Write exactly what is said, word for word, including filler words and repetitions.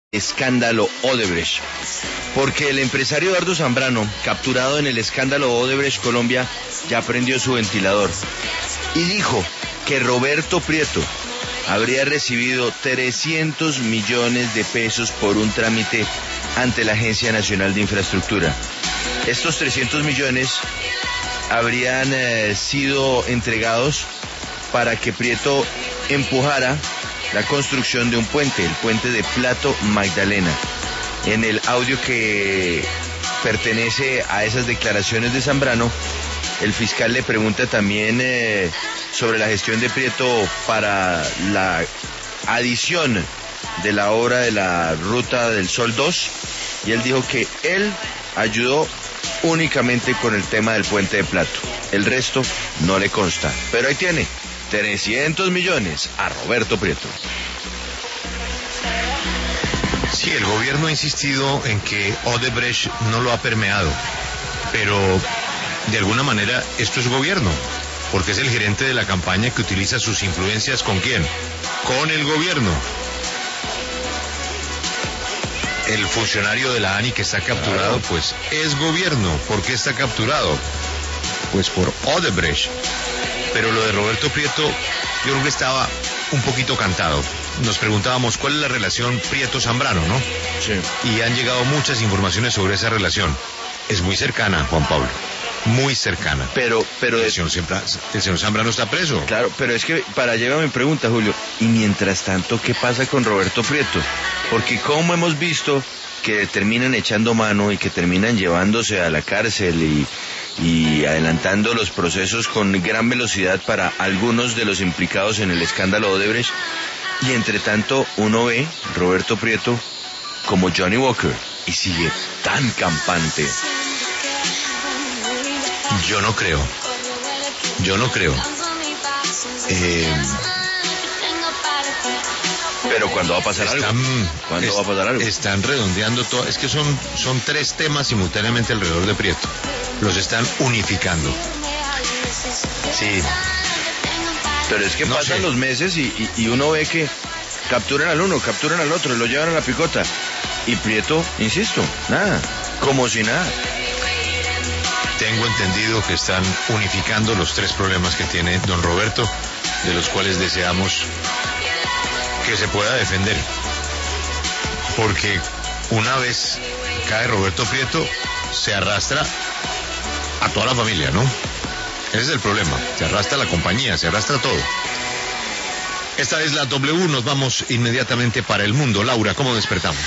escándalo Odebrecht, porque el empresario Eduardo Zambrano, capturado en el escándalo Odebrecht Colombia, ya prendió su ventilador y dijo que Roberto Prieto habría recibido trescientos millones de pesos por un trámite ante la Agencia Nacional de Infraestructura. Estos trescientos millones habrían eh, sido entregados para que Prieto empujara la construcción de un puente, el puente de Plato Magdalena. En el audio que pertenece a esas declaraciones de Zambrano, el fiscal le pregunta también eh, sobre la gestión de Prieto para la adición de la obra de la Ruta del Sol dos, y él dijo que él ayudó únicamente con el tema del puente de Plato. El resto no le consta, pero ahí tiene trescientos millones a Roberto Prieto. Sí, el gobierno ha insistido en que Odebrecht no lo ha permeado, pero de alguna manera esto es gobierno, porque es el gerente de la campaña que utiliza sus influencias ¿con quién? Con el gobierno. El funcionario de la ANI que está capturado, claro, pues es gobierno. ¿Por qué está capturado? Pues por Odebrecht. Pero lo de Roberto Prieto, yo creo que estaba un poquito cantado. Nos preguntábamos cuál es la relación Prieto-Zambrano, ¿no? Sí. Y han llegado muchas informaciones sobre esa relación. Es muy cercana, Juan Pablo. Muy cercana. Pero, pero... El señor, Zambra, el señor Zambrano está preso. Claro, pero es que para llegar a mi pregunta, Julio, y mientras tanto, ¿qué pasa con Roberto Prieto? Porque como hemos visto que terminan echando mano y que terminan llevándose a la cárcel y... y adelantando los procesos con gran velocidad para algunos de los implicados en el escándalo Odebrecht, y entre tanto uno ve Roberto Prieto como Johnny Walker y sigue tan campante. Yo no creo, yo no creo. Eh... Pero ¿cuándo va a pasar están, algo? ¿Cuándo es, va a pasar algo? Están redondeando todo. Es que son, son tres temas simultáneamente alrededor de Prieto. Los están unificando. Sí. Pero es que no pasan sé. los meses y, y, y uno ve que capturan al uno, capturan al otro, lo llevan a la picota. Y Prieto, insisto, nada, como si nada. Tengo entendido que están unificando los tres problemas que tiene don Roberto, de los cuales deseamos que se pueda defender, porque una vez cae Roberto Prieto se arrastra a toda la familia, ¿no? Ese es el problema, se arrastra la compañía, se arrastra todo. Esta es la W, nos vamos inmediatamente para el mundo. Laura, ¿cómo despertamos?